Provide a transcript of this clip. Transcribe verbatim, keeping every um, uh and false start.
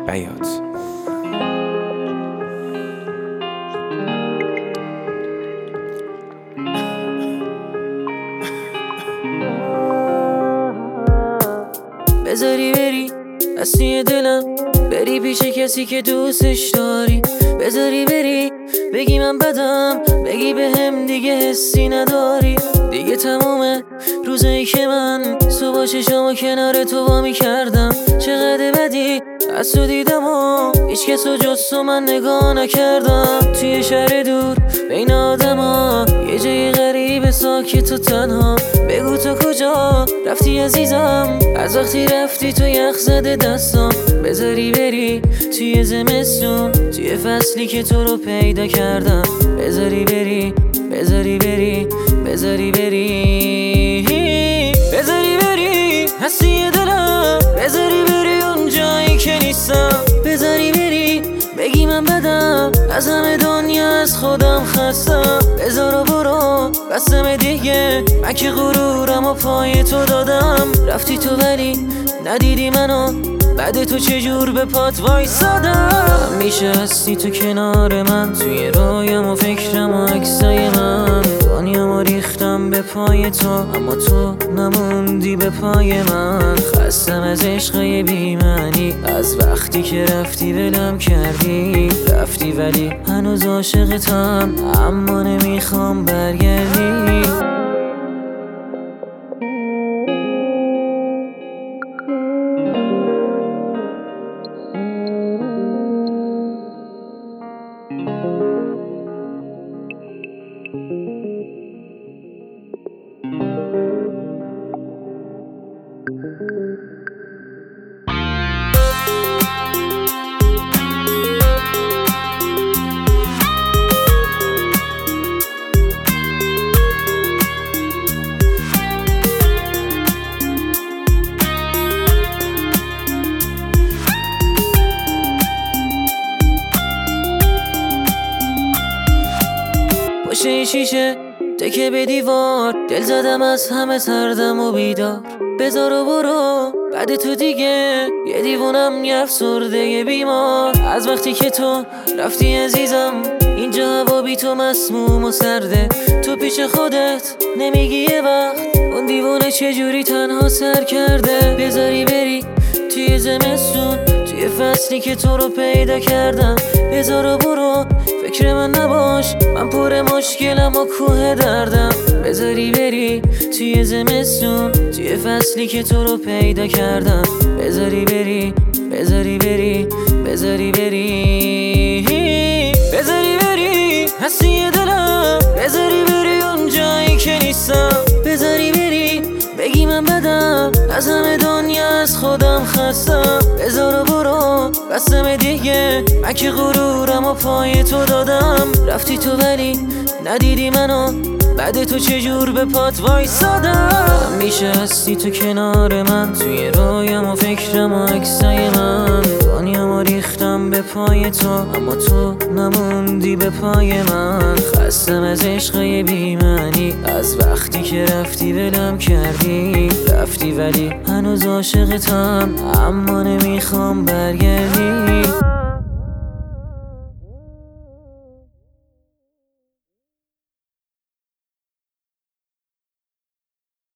بیات. بذاری بری از توی دلم، بری پیش کسی که دوستش داری. بذاری بری بگی من بدم، بگی به هم دیگه حسی نداری. دیگه تمومه روزایی که من صبح چشامو کنار تو وا میکردم. چقدر بدی از تو دیدم و هیچ کسو جز تو من نگاه نکردم. توی شهر دور بین آدما، یه جای غریب ساکت و تنها. بگو تو کجا رفتی عزیزم، از وقتی رفتی تو یخ زده دستم. بذاری بری توی زمستون، توی فصلی که تو رو پیدا کردم. بذاری بری بذاری بری بذاری بری بذاری بری هستی دلم. بذاری بری اون جایی که نیستم. بذاری بری بگی من بدم، از همه دنیا از خودم خستم. بذارو برو بستم دیگه، من که غرورم و پای تو دادم. رفتی تو ولی ندیدی منو، بعد تو چجور به پات وایسادم. میشه هستی تو کنار من، توی رویم و فکرم و عکسای من. دنیامو ریختم به پای تو، اما تو نموندی به پای من. خستم از عشقای بی‌معنی، از وقتی که رفتی ولم کردی. رفتی ولی هنوز عاشقتم، اما نمیخوام برگردی. پشت شیشه تکه به دیوار، دل زدم از همه سردم و بیدار. بذارو برو بعد تو دیگه، یه دیوونم یه افسرده یه بیمار. از وقتی که تو رفتی عزیزم، اینجا هوا بی تو مسموم و سرده. تو پیش خودت نمیگی یه وقت اون دیوونه چجوری تنها سر کرده. بذاری بری توی زمستون، توی فصلی که تو رو پیدا کردم. بذارو برو فکر من نباش، من پر مشکلم و کوه دردم. بذاری بری توی زمستون، توی فصلی که تو رو پیدا کردم. بذاری بری بذاری بری بذاری بری بذاری بری هستی دلم. بذاری بری اون جایی که نیستم. بذاری بری بگی من بدم، از همه دنیا از خودم خستم. بذارو برو بستم دیگه، من که غرورم و پای تو دادم. رفتی تو ولی ندیدی منو، بعد تو چجور به پات وایسادم. میشه هستی تو کنار من، توی رویم و فکرم و عکسای من. دنیامو ریختم به پای تو، اما تو نموندی به پای من. خستم از عشقای بی‌معنی، از وقتی که رفتی ولم کردی. رفتی ولی هنوز عاشقتم، اما نمیخوام برگردی.